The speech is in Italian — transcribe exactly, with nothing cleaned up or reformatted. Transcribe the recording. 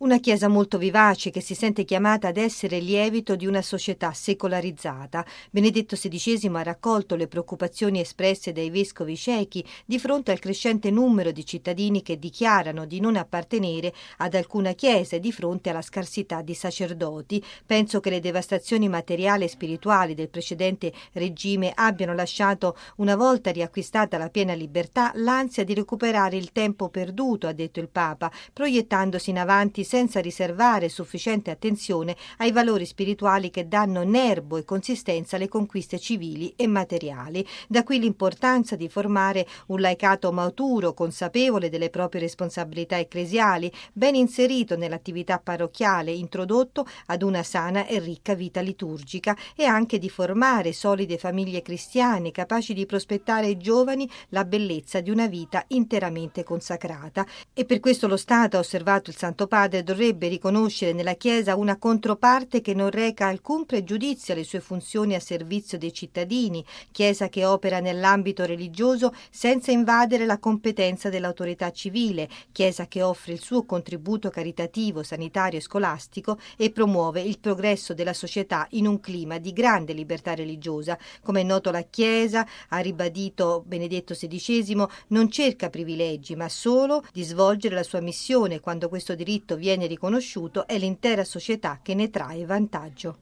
Una Chiesa molto vivace che si sente chiamata ad essere lievito di una società secolarizzata. Benedetto sedicesimo ha raccolto le preoccupazioni espresse dai vescovi cechi di fronte al crescente numero di cittadini che dichiarano di non appartenere ad alcuna Chiesa e di fronte alla scarsità di sacerdoti. Penso che le devastazioni materiali e spirituali del precedente regime abbiano lasciato, una volta riacquistata la piena libertà, l'ansia di recuperare il tempo perduto, ha detto il Papa, proiettandosi in avanti senza riservare sufficiente attenzione ai valori spirituali che danno nervo e consistenza alle conquiste civili e materiali. Da qui l'importanza di formare un laicato maturo, consapevole delle proprie responsabilità ecclesiali, ben inserito nell'attività parrocchiale, introdotto ad una sana e ricca vita liturgica, e anche di formare solide famiglie cristiane capaci di prospettare ai giovani la bellezza di una vita interamente consacrata. E per questo lo Stato, ha osservato il Santo Padre, dovrebbe riconoscere nella Chiesa una controparte che non reca alcun pregiudizio alle sue funzioni a servizio dei cittadini, Chiesa che opera nell'ambito religioso senza invadere la competenza dell'autorità civile, Chiesa che offre il suo contributo caritativo, sanitario e scolastico e promuove il progresso della società in un clima di grande libertà religiosa. Come è noto, la Chiesa, ha ribadito Benedetto sedicesimo, non cerca privilegi, ma solo di svolgere la sua missione. Quando questo diritto viene riconosciuto, è l'intera società che ne trae vantaggio.